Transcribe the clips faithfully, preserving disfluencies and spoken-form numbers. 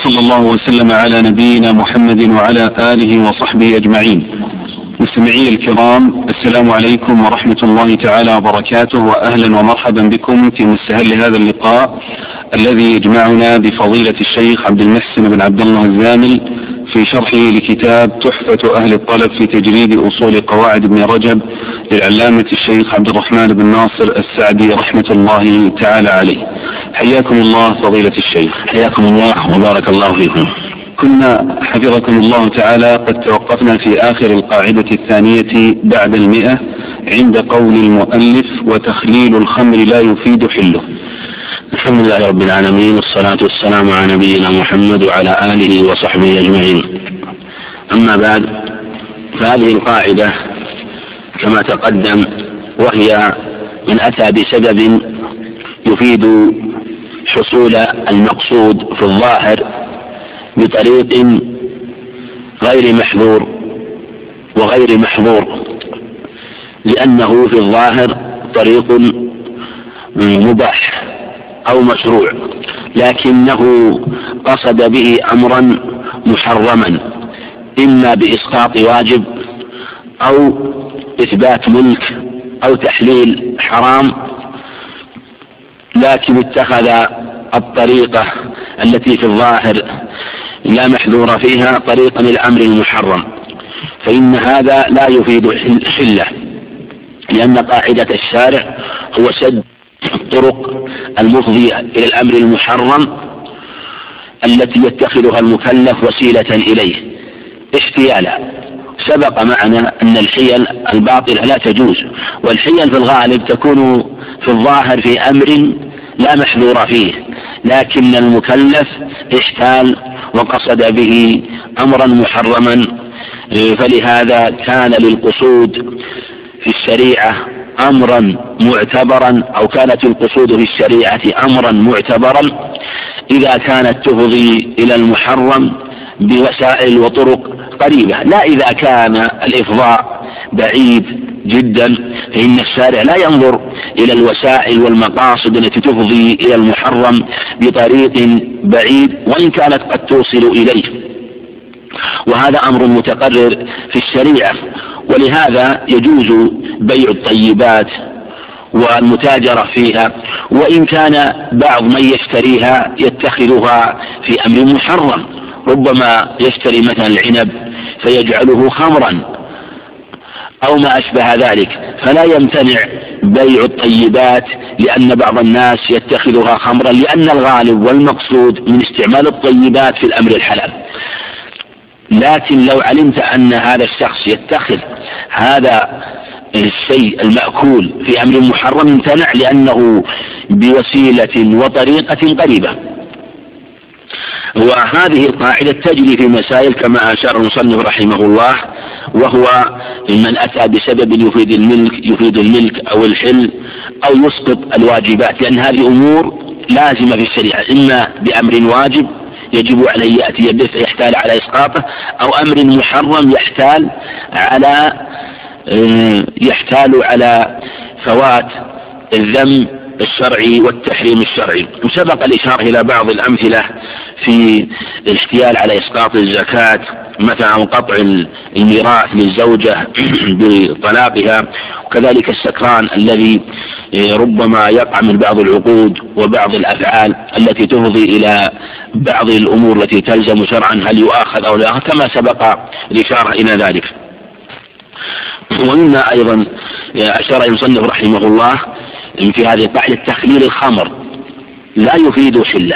وصلى الله وسلم على نبينا محمد وعلى آله وصحبه أجمعين. مستمعي الكرام، السلام عليكم ورحمة الله تعالى وبركاته، وأهلا ومرحبا بكم في مستهل هذا اللقاء الذي يجمعنا بفضيلة الشيخ عبد المحسن بن عبد الله الزامل في شرحه لكتاب تحفة أهل الطلب في تجريد أصول قواعد ابن رجب للعلامة الشيخ عبد الرحمن بن ناصر السعدي رحمة الله تعالى عليه. حياكم الله فضيلة الشيخ. حياكم الله وبارك الله فيكم. كنا حفظكم الله تعالى قد توقفنا في آخر القاعدة الثانية بعد المئة عند قول المؤلف: وتخليل الخمر لا يفيد حله. الحمد لله رب العالمين، والصلاة والسلام على نبينا محمد وعلى آله وصحبه أجمعين. أما بعد، فهذه القاعدة كما تقدم وهي من أتى بسبب يفيد حصول المقصود في الظاهر بطريق غير محظور وغير محظور، لأنه في الظاهر طريق مباح أو مشروع، لكنه قصد به أمرا محرما، إما بإسقاط واجب أو إثبات ملك أو تحليل حرام، لكن اتخذ الطريقة التي في الظاهر لا محذور فيها طريقا الأمر المحرم، فإن هذا لا يفيد حله، لأن قاعدة الشارع هو سد الطرق المفضية إلى الأمر المحرم التي يتخذها المكلف وسيلة إليه احتيالا. سبق معنا أن الحيل الباطلة لا تجوز، والحيل في الغالب تكون في الظاهر في أمر لا محذور فيه، لكن المكلف احتال وقصد به أمرا محرما، فلهذا كان للقصود في الشريعة أمرا معتبرا، أو كانت القصود في الشريعة أمرا معتبرا إذا كانت تفضي إلى المحرم بوسائل وطرق قريبة، لا إذا كان الإفضاء بعيد جدا، فإن الشارع لا ينظر إلى الوسائل والمقاصد التي تفضي إلى المحرم بطريق بعيد وإن كانت قد توصل إليه، وهذا أمر متقرر في الشريعة. ولهذا يجوز بيع الطيبات والمتاجرة فيها، وإن كان بعض من يشتريها يتخذها في أمر محرم، ربما يشتري مثلا العنب فيجعله خمرا أو ما أشبه ذلك، فلا يمتنع بيع الطيبات لأن بعض الناس يتخذها خمرا، لأن الغالب والمقصود من استعمال الطيبات في الأمر الحلال. لكن لو علمت أن هذا الشخص يتخذ هذا الشيء المأكول في أمر محرم امتنع، لأنه بوسيلة وطريقة قريبة. وهذه القاعدة تجري في مسائل كما أشار المصنف رحمه الله، وهو من أتى بسبب يفيد الملك يفيد الملك أو الحل أو يسقط الواجبات، لأن هذه أمور لازمة في الشريعة، إما بأمر واجب يجب عليه يأتي به فيحتال على إسقاطه، أو أمر محرم يحتال على يحتال على فوات الذم الشرعي والتحريم الشرعي. وسبق الإشارة إلى بعض الأمثلة في الاحتيال على إسقاط الزكاة، مثلا قطع الميراث للزوجة بطلاقها، وكذلك السكران الذي ربما يقع من بعض العقود وبعض الأفعال التي تفضي إلى بعض الأمور التي تلزم شرعا هل يؤاخذ أو لا، كما سبق الإشارة إلى ذلك. ومما أيضا أشار المصنف رحمه الله في هذه القاعدة تخليل الخمر لا يفيد حله،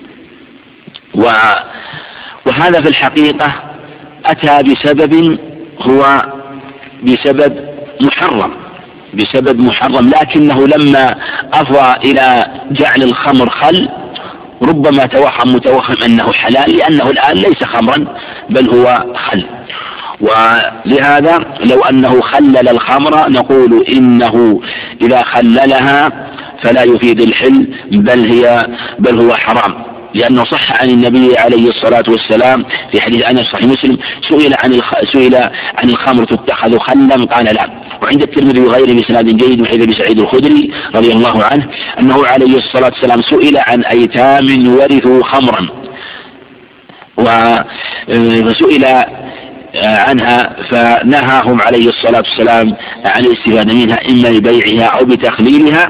وهذا في الحقيقة أتى بسبب هو بسبب محرم بسبب محرم لكنه لما أفضى إلى جعل الخمر خل ربما توهم متوهم أنه حلال، لأنه الآن ليس خمرا بل هو خل. ولهذا لو أنه خلل الخمر نقول إنه إذا خللها فلا يفيد الحل بل هي بل هو حرام، لأنه صح عن النبي عليه الصلاة والسلام في حديث أنس صحيح مسلم سئل عن الخ... سئل عن الخمر تتخذ خلا قال لا. وعند الترمذي وغيره بإسناد جيد من حديث أبي سعيد الخدري رضي الله عنه أنه عليه الصلاة والسلام سئل عن أيتام ورثوا خمرا وسئل عنها فنهاهم عليه الصلاة والسلام عن الاستفادة منها إما ببيعها أو بتخليلها،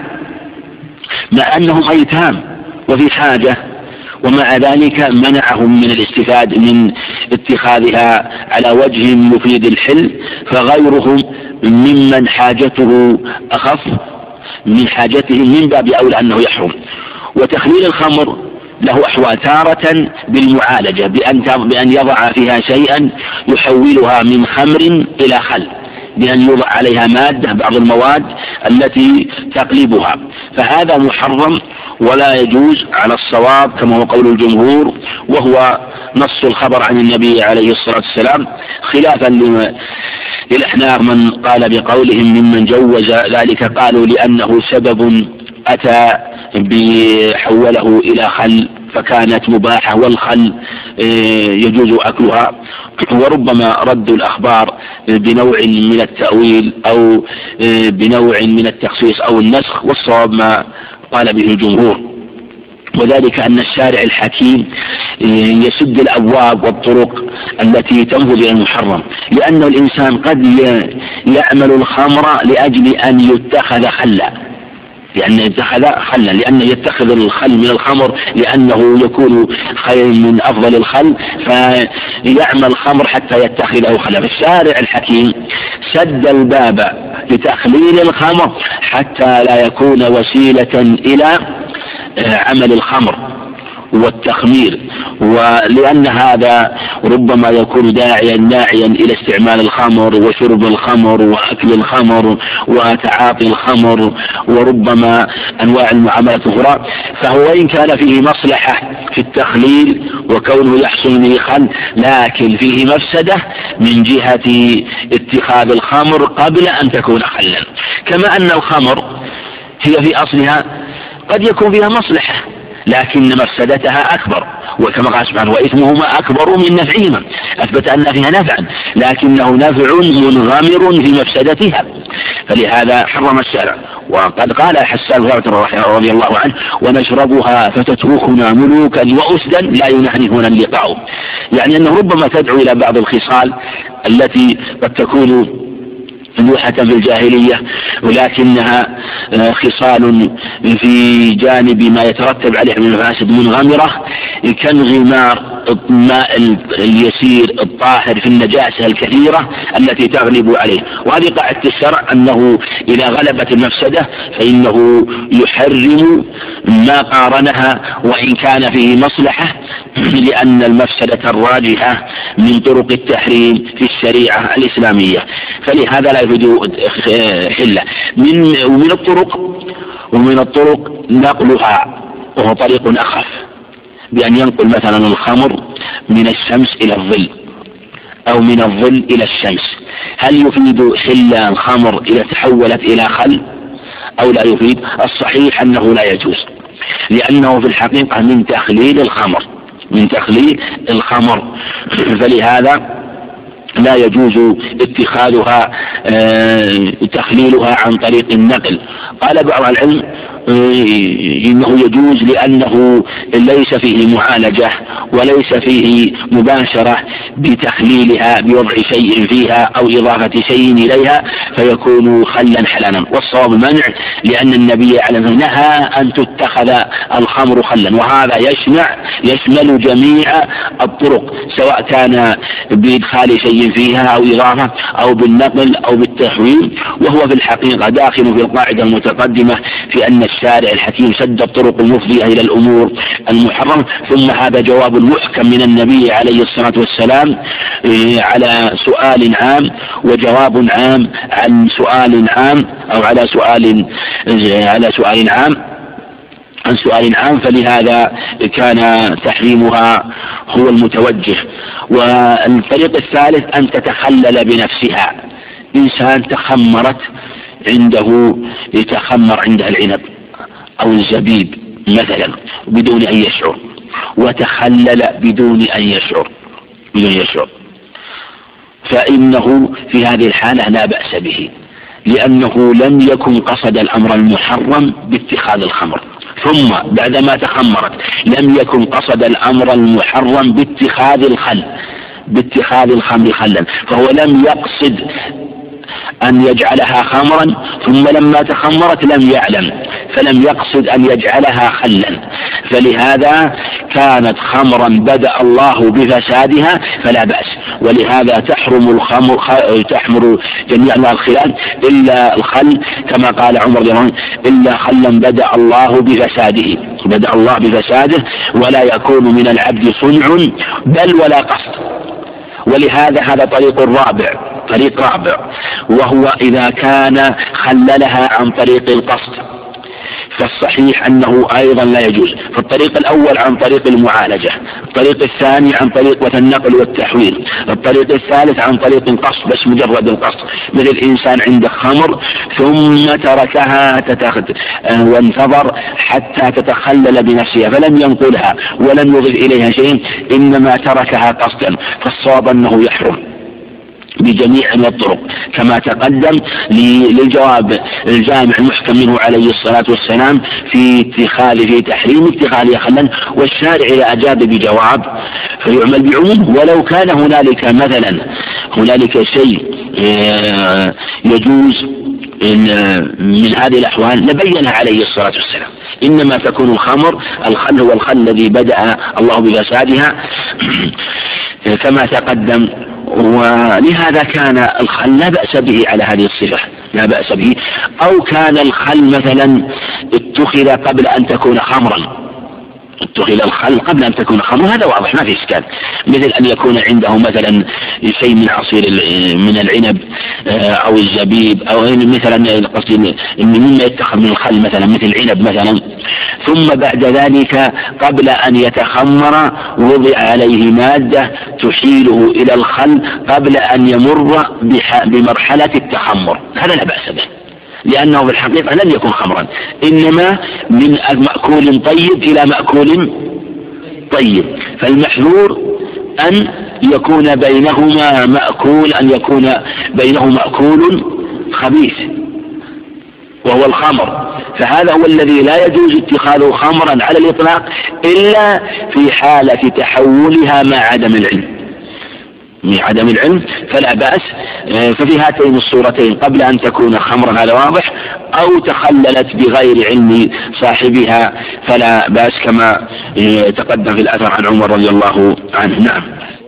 مع أنهم أيتام وفي حاجة، ومع ذلك منعهم من الاستفادة من اتخاذها على وجه يفيد الحل، فغيرهم ممن حاجته أخف من حاجتهم من باب أولى أنه يحرم. وتخليل الخمر له أحوال، تارة بالمعالجة بأن بأن يضع فيها شيئا يحولها من خمر إلى خل، بأن يضع عليها مادة بعض المواد التي تقلبها، فهذا محرم ولا يجوز على الصواب كما هو قول الجمهور، وهو نص الخبر عن النبي عليه الصلاة والسلام، خلافا للأحناف من قال بقولهم ممن جوز ذلك، قالوا لأنه سبب أتى بحوله إلى خل فكانت مباحة، والخل يجوز أكلها، وربما ردوا الأخبار بنوع من التأويل أو بنوع من التخصيص أو النسخ، والصواب ما قال به الجمهور، وذلك أن الشارع الحكيم يسد الأبواب والطرق التي تنفذ إلى المحرم، لأن الإنسان قد يعمل الخمر لأجل أن يتخذ خلا، لأنه يتخذ خلا لأنه يتخذ الخل من الخمر لأنه يكون خير من أفضل الخل، فيعمل خمر حتى يتخذه خلا. فالشارع الحكيم سد الباب لتخليل الخمر حتى لا يكون وسيلة إلى عمل الخمر والتخمير، ولأن هذا ربما يكون داعيا داعيا إلى استعمال الخمر وشرب الخمر وأكل الخمر وتعاطي الخمر وربما أنواع المعاملات الأخرى، فهو إن كان فيه مصلحة في التخليل وكونه يحصل به خل، لكن فيه مفسدة من جهة اتخاذ الخمر قبل أن تكون خلا، كما أن الخمر هي في أصلها قد يكون فيها مصلحة لكن مفسدتها أكبر، وكما قال سبحانه وإثمهما أكبر من نفعهما، أثبت أن فيها نفعا لكنه نفع منغمر في مفسدتها، فلهذا حرم الشارع. وقد قال حسان رضي الله عنه: ونشربها فتتركنا ملوكا وأسدا لا ينهنهنا اللقاء، يعني أنه ربما تدعو إلى بعض الخصال التي قد تكون ملوحة في الجاهلية، ولكنها خصال في جانب ما يترتب عليه من المفاسد منغمرة، كانغمار الماء اليسير الطاهر في النجاسة الكثيرة التي تغلب عليه. وهذه قاعدة الشرع أنه إذا غلبت المفسدة فإنه يحرم ما قارنها وإن كان فيه مصلحة، لأن المفسدة الراجحة من طرق التحريم في الشريعة الإسلامية، فلهذا لا يفيد حلة. من ومن الطرق ومن الطرق نقلها، وهو طريق أخف، بأن ينقل مثلا الخمر من الشمس إلى الظل أو من الظل إلى الشمس. هل يفيد حل الخمر إذا تحولت إلى خل أو لا يفيد؟ الصحيح أنه لا يجوز، لأنه في الحقيقة من تخليل الخمر من تخليل الخمر فلهذا لا يجوز اتخاذها تخليلها عن طريق النقل. قال بعض العلم إنه يجوز لأنه ليس فيه معالجة وليس فيه مباشرة بتخليلها بوضع شيء فيها أو إضافة شيء إليها فيكون خلا حلالا، والصواب المنع، لأن النبي عليه الصلاة والسلام نهى أن تتخذ الخمر خلا، وهذا يشمل يشمل جميع الطرق سواء كان بإدخال شيء فيها أو إضافة أو بالنقل أو بالتحويل، وهو في الحقيقة داخل في القاعدة المتقدمة في أن الشارع الحكيم سد الطرق المفضية إلى الأمور المحرمة. ثم هذا جواب محكم من النبي عليه الصلاة والسلام على سؤال عام، وجواب عام عن سؤال عام أو على سؤال على سؤال عام عن سؤال عام، فلهذا كان تحريمها هو المتوجه. والطريق الثالث أن تتخلل بنفسها، إنسان تخمرت عنده يتخمر عندها العنب أو الزبيب مثلا بدون أن يشعر، وتخلل بدون أن يشعر بدون يشعر فإنه في هذه الحالة لا بأس به، لأنه لم يكن قصد الأمر المحرم باتخاذ الخمر، ثم بعدما تخمرت لم يكن قصد الأمر المحرم باتخاذ الخل باتخاذ الخمر خلا، فهو لم يقصد أن يجعلها خمرا، ثم لما تخمرت لم يعلم فلم يقصد أن يجعلها خلا، فلهذا كانت خمرا بدأ الله بفسادها فلا بأس. ولهذا تحرم الخمر تحمر جميع الخلال إلا الخل، كما قال عمر رضي الله عنه إلا خلا بدأ الله بفساده بدأ الله بفساده ولا يكون من العبد صنع بل ولا قصد. ولهذا هذا طريق رابع طريق رابع وهو إذا كان خللها عن طريق القصد، فالصحيح أنه أيضا لا يجوز. فالطريق الأول عن طريق المعالجة، الطريق الثاني عن طريق النقل والتحويل، الطريق الثالث عن طريق القصد بس مجرد القصد، مثل إنسان عنده خمر ثم تركها تتخذ وانتظر حتى تتخلل بنفسها فلم ينقلها ولم يضف إليها شيء، إنما تركها قصدا، فالصواب أنه يحرم بجميع الطرق كما تقدم للجواب الجامع المحكم منه عليه الصلاة والسلام في اتخاذ في تحريم اتخاذ خلا، والشارع إذا أجاب بجواب فيعمل بعموم. ولو كان هنالك مثلا هنالك شيء يجوز من هذه الأحوال لبينها عليه الصلاة والسلام، إنما تكون الخمر الخل هو الخل الذي بدأ الله بفسادها كما تقدم. ولهذا كان الخل لا بأس به على هذه الصفة لا بأس به. أو كان الخل مثلا اتخذ قبل أن تكون خمرا اتخذ الخل قبل أن تكون خمر، هذا واضح ما في إشكال، مثل أن يكون عنده مثلا شيء من عصير من العنب أو الزبيب أو مثلا قصدي مما يتخذ من الخل مثلا مثل العنب مثلا، ثم بعد ذلك قبل أن يتخمر وضع عليه مادة تحيله إلى الخل قبل أن يمر بمرحلة التخمر، هذا لا بأس به، لأنه في الحقيقة لم يكن خمرا، إنما من مأكول طيب إلى مأكول طيب، فالمحذور أن يكون بينهما مأكول أن يكون بينه مأكول خبيث وهو الخمر، فهذا هو الذي لا يجوز اتخاذه خمرا على الإطلاق إلا في حالة تحولها مع عدم العلم من عدم العلم فلا بأس. ففي هاتين الصورتين قبل أن تكون خمرا هذا واضح، أو تخللت بغير علم صاحبها فلا بأس كما تقدم في الأثر عن عمر رضي الله عنه. نعم.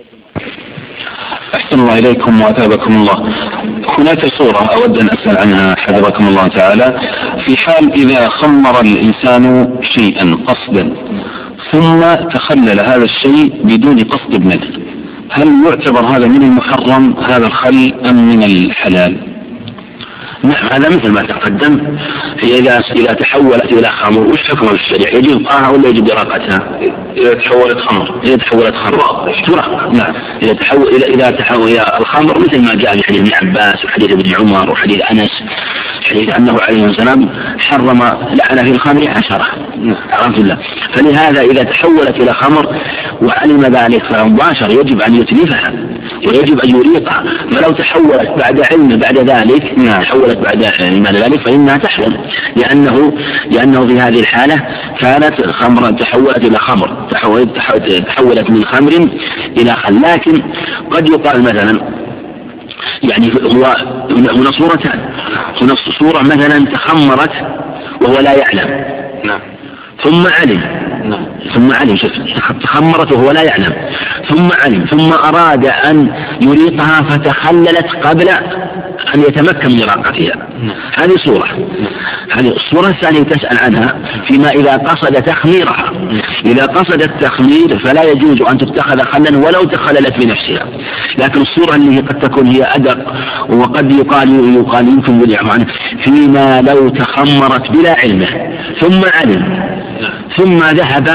أحسن الله إليكم وأثابكم الله. هناك صورة أود أن أسأل عنها حفظكم الله تعالى، في حال إذا خمر الإنسان شيئا قصدا ثم تخلل هذا الشيء بدون قصد منه، هل يعتبر هذا من المحرم هذا الخل أم من الحلال؟ نعم، هذا مثل ما تقدم، في إذا إذا تحولت إلى خمر وش حكم الشريعة؟ يجب إبقاءها ولا يجب إراقتها؟ إذا تحولت خمر إذا تحولت خمر تراق. نعم، إذا تحول إذا إذا تحول إلى الخمر مثل ما جاء في حديث ابن عباس وحديث ابن عمر وحديث أنس، حديث أنه عليه السلام حرم لعن في الخمر عشرة. عرفت الله. فلهذا إذا تحولت إلى خمر وعلم ذلك فمباشر يجب أن يتلفها ويجب أن يريقها، فلو تحولت بعد علم بعد ذلك تحولت بعد بعد ذلك فإنها تحرم، لأنه لأنه في هذه الحالة كانت خمرا تحولت إلى خمر تحولت تحولت من خمر إلى خل. لكن قد يقال مثلا يعني هو هنا صورتان، هنا صورة مثلا تخمرت وهو لا يعلم ثم علم ثم علم شوف تخمرت وهو لا يعلم ثم علم ثم أراد أن يريقها فتخللت قبل أن يتمكن من إراقتها، هذه صورة. هذه الصورة الثانية تسأل عنها فيما إذا قصد تخميرها. إذا قصد التخمير فلا يجوز أن تتخذ خلا ولو تخللت بنفسها، لكن الصورة اللي قد تكون هي أدق وقد يقال يقال يمكن بالإعمال فيما لو تخمرت بلا علمه ثم علم ثم ذهب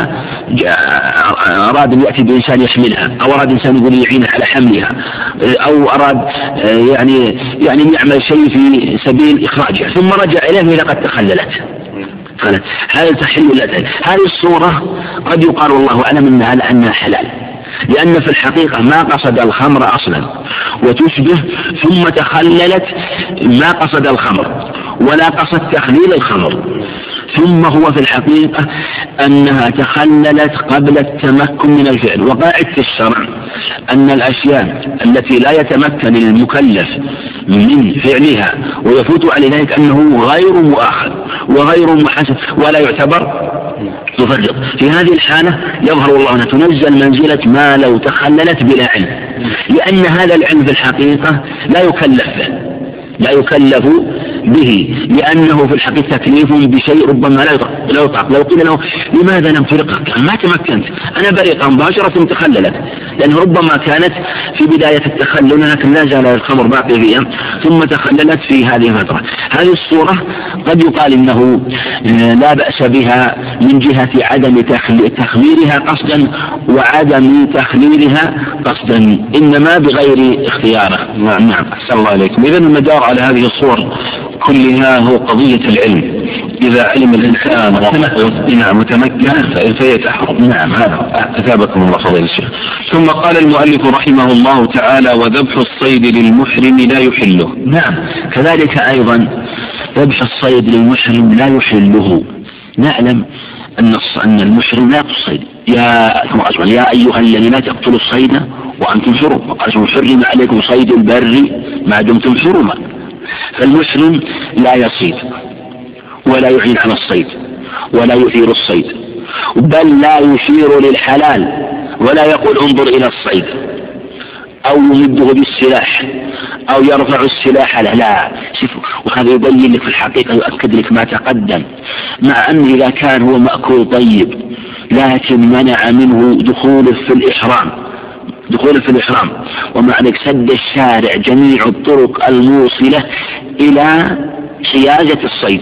أراد أن يأتي بإنسان يحملها أو أراد إنسان يقول يعينه على حملها أو أراد يعني يعني يعمل شيء في سبيل إخراجها ثم رجع إليه لقد تخللت، هذا تحل هذه الصورة قد يقال والله أعلم أنها لأنها حلال، لأن في الحقيقة ما قصد الخمر أصلا وتشبه ثم تخللت ما قصد الخمر ولا قصد تخليل الخمر، ثم هو في الحقيقة أنها تخللت قبل التمكن من الفعل. وقاعدة الشرع أن الأشياء التي لا يتمكن المكلف من فعلها ويفوت على ذلك أنه غير مؤاخذ وغير محاسب ولا يعتبر يفرط، في هذه الحالة يظهر الله أنها تنزل منزلة ما لو تخللت بلا علم، لأن هذا العلم في الحقيقة لا يكلف به لا يكلف به لأنه في الحقيقة تكليف بشيء ربما لا يطاق. لو قيل له لماذا لم ترقك؟ ما تمكنت، أنا بريقة مباشرة تخللت، لأنه ربما كانت في بداية التخلل لكن لا زال الخمر باقي فيها ثم تخللت في هذه الفترة. هذه الصورة قد يقال إنه لا بأس بها من جهة عدم تخميرها قصدا وعدم تخليلها قصدا، إنما بغير اختياره. نعم، أحسن الله عليكم. إذن المدار على هذه الصور كلها هو قضية العلم. إذا علم الإنسان نعم متمكن فيتحرم. نعم، هذا أثابكم الله فضيلة الشيخ. ثم قال المؤلف رحمه الله تعالى: وذبح الصيد للمحرم لا يحله. نعم، كذلك أيضا ذبح الصيد للمحرم لا يحله. نعلم أن أن المحرم لا يقتل الصيد. يا يا أيها الذين لا تقتلوا الصيد وأنتم حرم، وقال حرم عليكم صيد البر ما دمتم حرما. فالمحرم لا يصيد ولا يعين على الصيد ولا يثير الصيد، بل لا يشير للحلال ولا يقول انظر إلى الصيد أو يمده بالسلاح أو يرفع السلاح له، لا. وهذا يبين لك في الحقيقة، يؤكد لك ما تقدم، مع أن إذا كان هو مأكول طيب لكن منع منه دخوله في الإحرام دخوله في الإحرام ومع ذلك سد الشارع جميع الطرق الموصلة إلى حيازة الصيد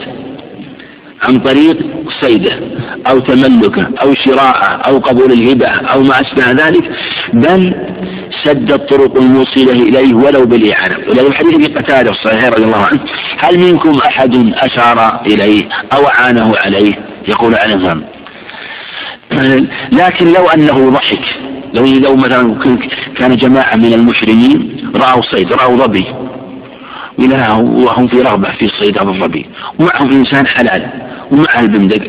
عن طريق صيده أو تملكه أو شراءه أو قبول الهبة أو ما أشبه ذلك، بل سد الطرق الموصلة إليه ولو بالإعانة. ولذلك الحديث في قتادة الصحيح رضي الله عنه: هل منكم أحد أشار إليه أو أعانه عليه؟ يقول أنا فهم. لكن لو أنه ضحك، لو لو مثلا كان جماعة من المحرمين رأوا صيد، رأوا ظبي وهم في رغبة في صيد هذا الظبي، ومعهم إنسان حلال ومعه البندق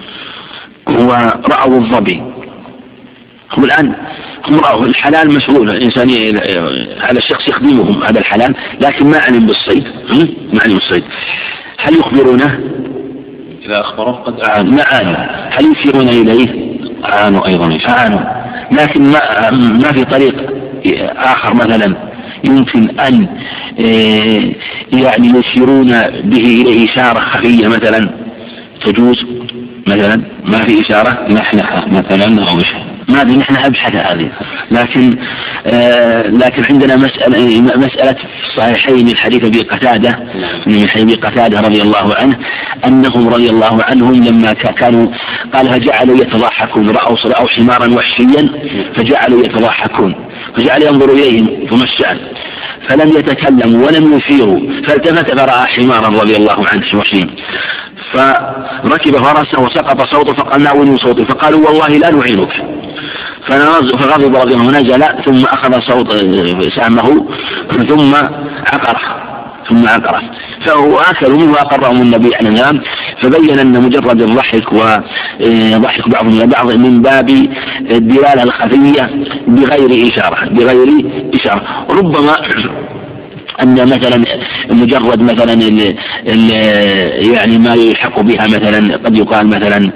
ورأوا الظبي، هم الآن هم رأوا الحلال مشغول، الإنسان هذا الشخص يخدمهم هذا الحلال لكن ما علم بالصيد ما علم بالصيد هل يخبرونه؟ إذا أخبره قد أعانوا. ما أعانوا. هل يشيرون إليه؟ أعانوا أيضا أعانوا، لكن ما ما في طريق آخر مثلا يمكن أن يعني يشيرون به إليه إشارة خفية مثلا تجوز، مثلا ما في إشارة نحنحة مثلا أو شيء، ما في نحن أبحث هذه. لكن آه لكن عندنا مسألة مسألة الصحيحين الحديث أبي قتادة من أبي قتادة رضي الله عنه أنهم رضي الله عنهم لما كانوا قال فجعلوا يتضاحكون، رأوا رأوا حمارا وحشيا فجعلوا يتضاحكون، فجعل ينظر إليهم ثم الشأن فلم يتكلموا ولم يشيروا، فالتفت فرأى حمارا رضي الله عنه وحشيا فركب فرسه وسقط صوته فقال ناولوا صوته، فقالوا والله لا نعينك، فغضب رضي الله عنه نزل ثم أخذ صوت سامه ثم عقره ثم عقره فهو آكل منه وأقرهم النبي عليه السلام، فبين أن مجرد الضحك وضحك بعضهم إلى بعض من باب الدلالة الخفية بغير إشارة بغير إشارة. ربما أن مثلا مجرد مثلا ال ال يعني ما يلحق بها مثلا قد يقال مثلا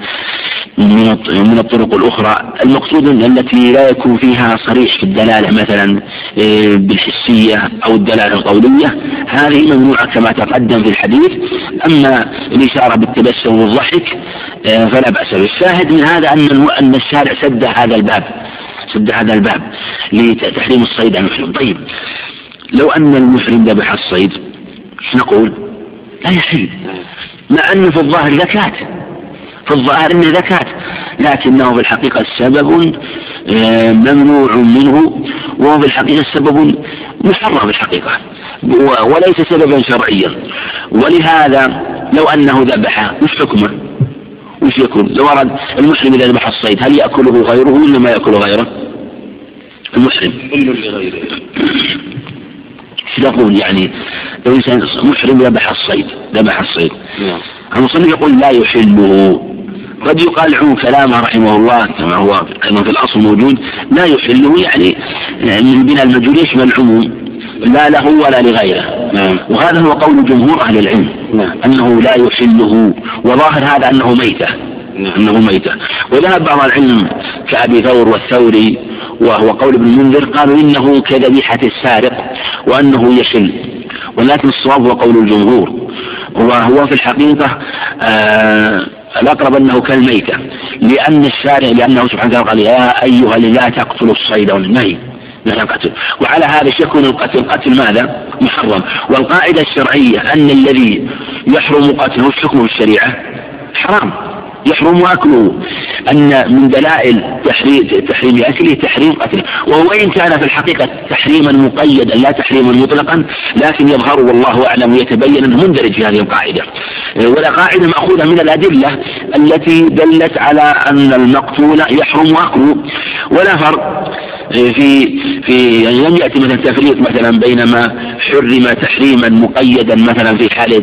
من الطرق الأخرى المقصود التي لا يكون فيها صريح في الدلالة مثلا بالحسية أو الدلالة القولية، هذه ممنوعة كما تقدم في الحديث. أما الإشارة بالتبسم والضحك فلا بأس به. الشاهد من هذا أن أن الشارع سد هذا الباب سد هذا الباب لتحريم الصيد عن المحرم. طيب لو أن المحرم ذبح الصيد نقول لا يحل، مع أنه في الظاهر زكاة في الظاهر أنه زكاة لكنه في الحقيقة سبب ممنوع منه، وهو في الحقيقة سبب محرم في الحقيقة وليس سببا شرعيا. ولهذا لو أنه ذبحه وش حكمه؟ وش يكون لو أراد المحرم إذا ذبح الصيد؟ هل يأكله غيره ولا ما يأكله غيره؟ المحرم كل لغيره. شو تقول يعني لو إنسان محرم ذبح الصيد ذبح الصيد المصنف يقول لا يحله. قد يقال عموم كلامه رحمه الله كما هو أيضا في الأصل موجود لا يحله، يعني من بناء المجهول يشمل العموم لا له ولا لغيره. نعم. وهذا هو قول جمهور أهل العلم. نعم. أنه لا يحله، وظاهر هذا أنه ميتة. نعم. أنه ميتة. وذهب بعض العلم كأبي ثور والثوري وهو قول ابن المنذر قالوا إنه كذبيحة السارق وأنه يحل، ولكن الصواب هو قول الجمهور، وهو في الحقيقة آه الأقرب أنه كالميتة، لأن الشارع لأنه سبحانه وتعالى قال يا أيها لا تقتلوا الصيد والنهي لا تقتل، وعلى هذا يكون القتل قتل ماذا؟ محرم. والقاعدة الشرعية أن الذي يحرم قتله حكمه الشريعة حرام يحرم أكله، أن من دلائل تحريم تحريم أكله تحريم قتله، وهو إن كان في الحقيقة تحريما مقيدا لا تحريما مطلقا، لكن يظهر والله أعلم يتبين أنه مندرج في هذه القاعدة. ولا قاعدة مأخوذة من الأدلة التي دلت على أن المقتول يحرم أكله، ولا فرق في في يعني لم يأتي مثلا تفريق مثلا بينما حرم تحريما مقيدا مثلا في حالة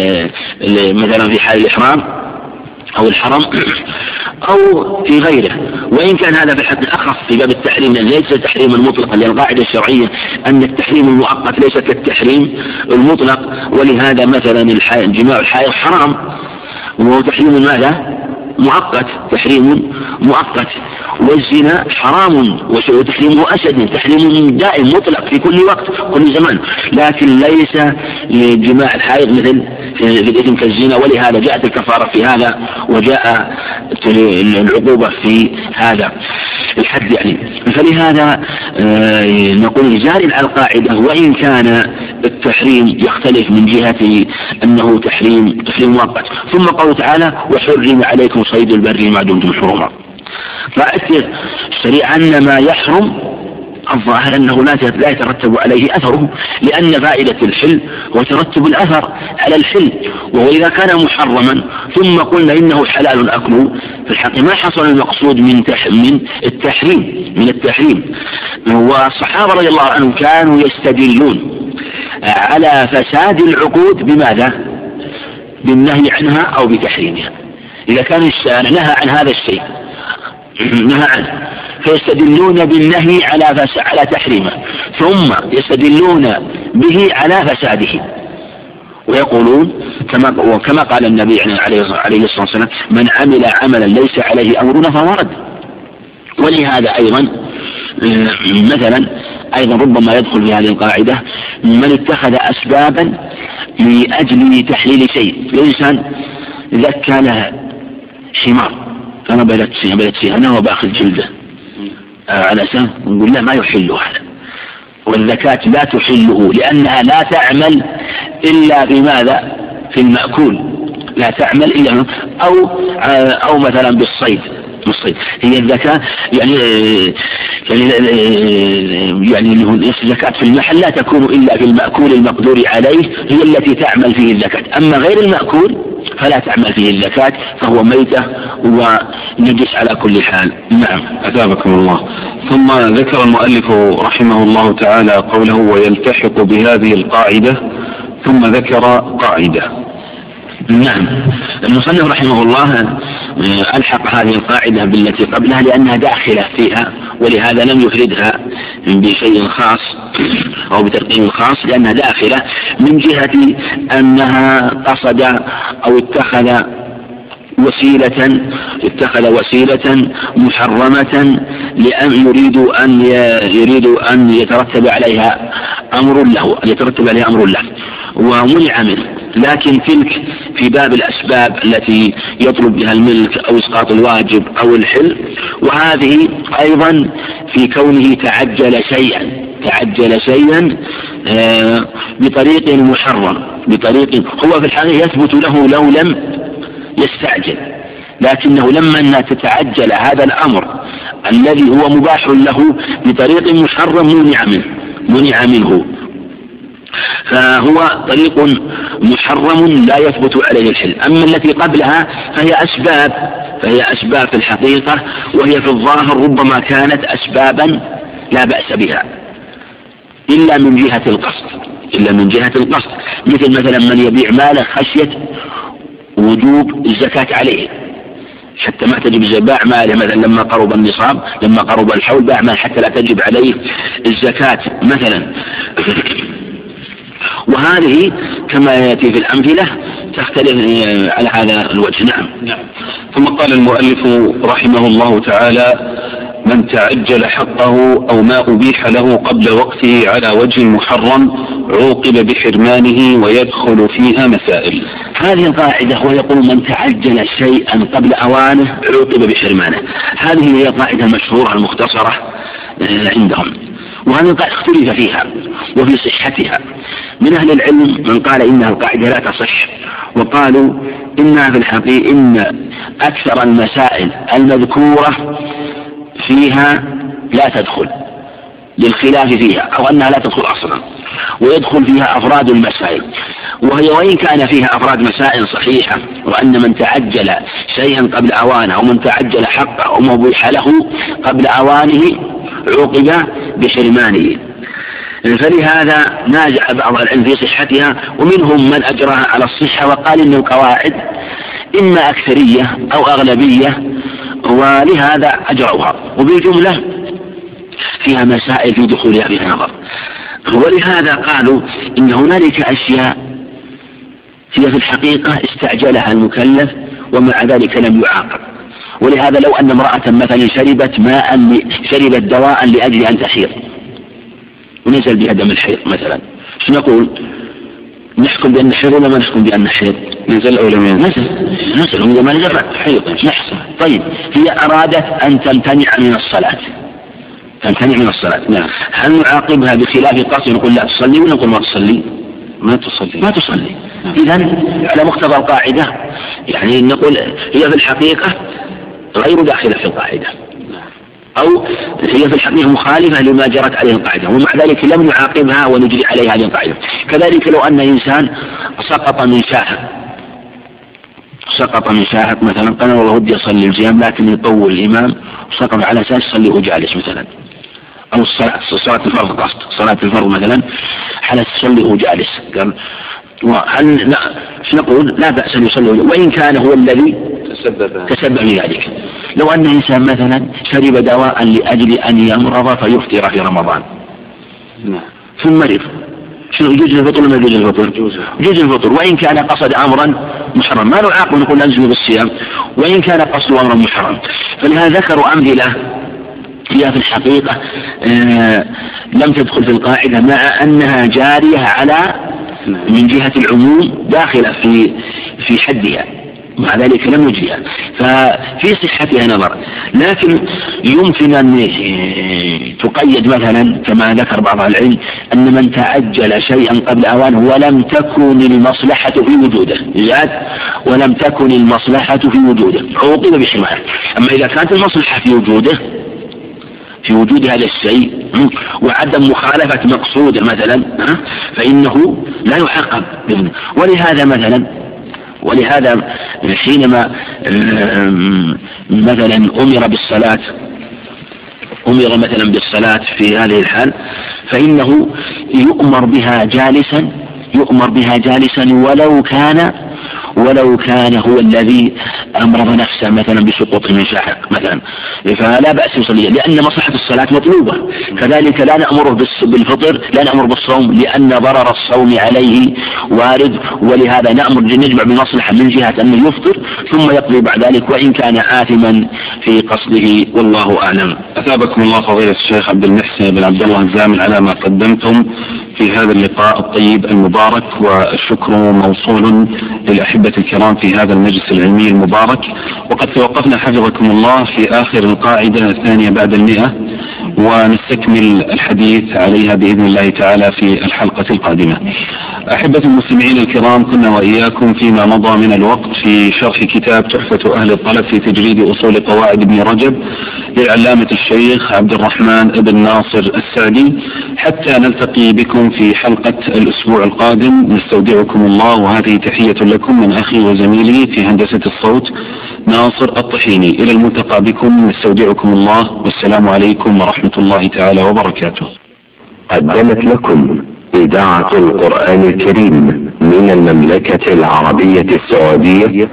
مثلا في حال الإحرام أو الحرم أو في غيره، وإن كان هذا في الحد أخف في باب التحريم لأن ليس تحريما مطلقا، لأن القاعدة الشرعية أن التحريم المؤقت ليس كالتحريم المطلق، ولهذا مثلا جماع الحائض حرام وهو تحريم ماذا؟ مؤقت، تحريم مؤقت. والزنا حرام وتحريمه أسد، تحريم دائم مطلق في كل وقت كل زمان، لكن ليس لجماع الحائض مثل في الإثم كالزنا، ولهذا جاءت الكفارة في هذا وجاء العقوبة في هذا الحد يعني. فلهذا نقول جاري على القاعدة، وإن كان التحريم يختلف من جهة أنه تحريم تحريم مؤقت. ثم قوله تعالى وحرم عليكم صيد البر ما دمتم حرما. فأثر الشريعة أن ما يحرم الظاهر أنه لا يترتب عليه أثره، لأن فائدة الحل هو ترتب الأثر على الحل، وهو إذا كان محرما ثم قلنا إنه حلال أكله في الحقيقة ما حصل المقصود من من التحريم من التحريم. والصحابة رضي الله عنهم كانوا يستدلون على فساد العقود بماذا؟ بالنهي عنها أو بتحريمها. إذا كان الشارع نهى عن هذا الشيء نهى عنه فيستدلون بالنهي على فس... على تحريمه، ثم يستدلون به على فساده، ويقولون كما وكما قال النبي عليه الصلاة والسلام من عمل عملا ليس عليه أمرنا فهو رد. ولهذا أيضا مثلا أيضا ربما يدخل في هذه القاعدة من اتخذ أسبابا لأجل تحليل شيء. الإنسان ذكى له حمار أنا بلت فيها بلت فيها أنا وباخذ جلده آه على أساس نقول لا ما يحله هذا، والزكاة لا تحله لأنها لا تعمل إلا بماذا؟ في المأكول، لا تعمل إلا أو آه أو مثلا بالصيد بالصيد. هي الزكاة يعني يعني يعني الزكاة في المحل لا تكون إلا في المأكول المقدور عليه، هي التي تعمل فيه الزكاة. أما غير المأكول فلا تعمل فيه الزكاة، فهو ميتة ونجس على كل حال. نعم. أثابكم الله. ثم ذكر المؤلف رحمه الله تعالى قوله ويلتحق بهذه القاعدة، ثم ذكر قاعدة. نعم. المصنف رحمه الله ألحق هذه القاعدة بالتي قبلها لأنها داخلة فيها، ولهذا لم يفردها بشيء خاص أو بترقيم خاص، لأنها داخلة من جهة أنها قصد أو اتخذ وسيلة اتخذ وسيلة محرمة لأن يريد أن يريد أن يترتب عليها أمر له أن يترتب عليها أمر له ومنع منه، لكن تلك في باب الأسباب التي يطلب بها الملك أو إسقاط الواجب أو الحل، وهذه أيضا في كونه تعجل شيئا تعجل شيئا آه بطريق محرم بطريق هو في الحقيقة يثبت له لو لم يستعجل، لكنه لما أن تتعجل هذا الأمر الذي هو مباح له بطريق محرم منع منه منع منه فهو طريق محرم لا يثبت عليه الحل. أما التي قبلها فهي أسباب فهي أسباب في الحقيقة، وهي في الظاهر ربما كانت أسبابا لا بأس بها إلا من جهة القصد إلا من جهة القصد مثل مثلا من يبيع ماله خشية وجوب الزكاة عليه، حتى ما تجب باع ماله مثلا لما قرب النصاب، لما قرب الحول باع ماله حتى لا تجب عليه الزكاة مثلا. وهذه كما يأتي في الأمثلة تختلف على هذا الوجه. نعم. نعم. ثم قال المؤلف رحمه الله تعالى: من تعجل حقه أو ما أبيح له قبل وقته على وجه محرم عوقب بحرمانه ويدخل فيها مسائل. هذه القاعدة هو يقول من تعجل شيئا قبل أوانه عوقب بحرمانه. هذه هي القاعدة المشهورة المختصرة عندهم، وهذه القاعدة اختلف فيها وفي صحتها. من أهل العلم من قال إنها القاعدة لا تصح، وقالوا إنها في الحقيقة إن أكثر المسائل المذكورة فيها لا تدخل للخلاف فيها، أو أنها لا تدخل أصلا، ويدخل فيها أفراد المسائل، وهي وإن كان فيها أفراد مسائل صحيحة، وأن من تعجل شيئا قبل أوانه أو من تعجل حقه أو ما أبيح له قبل أوانه عوقب بحرمانه. فلهذا نازع بعض العلم في صحتها، ومنهم من أجراها على الصحة وقال إن القواعد إما أكثرية أو أغلبية، ولهذا أجروها، وبالجملة فيها مسائل في دخولها فيها نظر. ولهذا قالوا إن هنالك أشياء هي في الحقيقة استعجلها المكلف ومع ذلك لم يعاقب. ولهذا لو أن امرأة مثلا شربت ماء شربت دواء لأجل أن تحيض ونزل بها دم الحيض مثلا، شو نقول؟ نحكم بأن حيض ولا ما نحكم بأن حيض؟ نزل أو لم ينزل؟ نزل نزل وإذا ما نزل حيض نحسن. طيب هي أرادت أن تمتنع من الصلاة، تمتنع من الصلاة، نعم، هل نعاقبها بخلاف قصر نقول لا تصلي ولا نقول ما تصلي؟ ما تصلي ما تصلي. إذن على مقتضى القاعدة يعني نقول هي في الحقيقة غير داخلة في القاعدة، أو هي في الحقيقة مخالفة لما جرت عليه القاعدة، ومع ذلك لم نعاقبها ونجري عليها هذه القاعدة. كذلك لو أن إنسان سقط من شاهق سقط من شاهق مثلا، قال والله ودي أصلي الجيام لكن يطول الإمام وسقط على أساس صلي وجالس مثلا، أو الصلاة صلاة الفرض قصد صلاة الفرض مثلا حلت صلي وجالس، قال وهل لا نقول لا بأس أن يصلي وإن كان هو الذي تسبب تسبب في ذلك. لو أن إنسان مثلا شرب دواء لأجل أن يمرض فيفطر في رمضان ثم مرض، شنو يجوز الفطر ولا يجوز الفطر؟ يجوز الفطر وإن كان قصد أمرا محرم، ما نعاقب نقول نلزم بالصيام وإن كان قصد أمرا محرم. فلهذا ذكروا أمثلة هي في الحقيقة آه لم تدخل في القاعدة مع أنها جارية على من جهة العموم داخلة في في حدها، مع ذلك لم نجريها، ففي صحتها نظر. لكن يمكن أن تقيد مثلا كما ذكر بعض العلم أن من تعجل شيئا قبل أوانه ولم تكن المصلحة في وجوده، زاد ولم تكن المصلحة في وجوده عوقب بحرمانه. أما إذا كانت المصلحة في وجوده في وجود هذا الشيء وعدم مخالفة مقصود مثلا فإنه لا يعاقب. ولهذا مثلا ولهذا حينما مثلا أمر بالصلاة أمر مثلا بالصلاة في هذه الحال فإنه يؤمر بها جالسا يؤمر بها جالسا ولو كان ولو كان هو الذي أمرض نفسه مثلا بسقوط من شاحق مثلا، فلا بأس يصلي لأن مصلحة الصلاة مطلوبة. كذلك لا نأمره بالفطر لا نأمر بالصوم لأن ضرر الصوم عليه وارد، ولهذا نأمر نجمع بمصلحة من جهة أنه يفطر ثم يقضي بعد ذلك وإن كان آثما في قصده، والله أعلم. أثابكم الله فضيلة الشيخ عبد المحسن بن عبد الله الزامل على ما قدمتم في هذا اللقاء الطيب المبارك، والشكر موصول للأحبة الكرام في هذا المجلس العلمي المبارك. وقد توقفنا حفظكم الله في آخر القاعدة الثانية بعد المئة، ونستكمل الحديث عليها بإذن الله تعالى في الحلقة القادمة. أحبة المستمعين الكرام، كنا وإياكم فيما مضى من الوقت في شرح كتاب تحفة أهل الطلب في تجريد أصول قواعد ابن رجب للعلامة الشيخ عبد الرحمن بن ناصر السعدي، حتى نلتقي بكم في حلقة الأسبوع القادم. نستودعكم الله، وهذه تحية لكم من أخي وزميلي في هندسة الصوت ناصر الطحيني. إلى الملتقى بكم، نستودعكم الله، والسلام عليكم ورحمة الله تعالى وبركاته. قدمت لكم إذاعة القرآن الكريم من المملكة العربية السعودية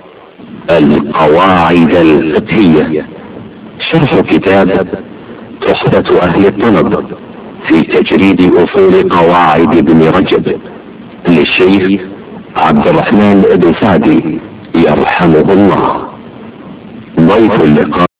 القواعد الفقهية، شرح كتاب تحفة أهل الطلب في تجريد أصول قواعد ابن رجب للشيخ عبد الرحمن بن سعدي يرحمه الله. ضيف اللقاء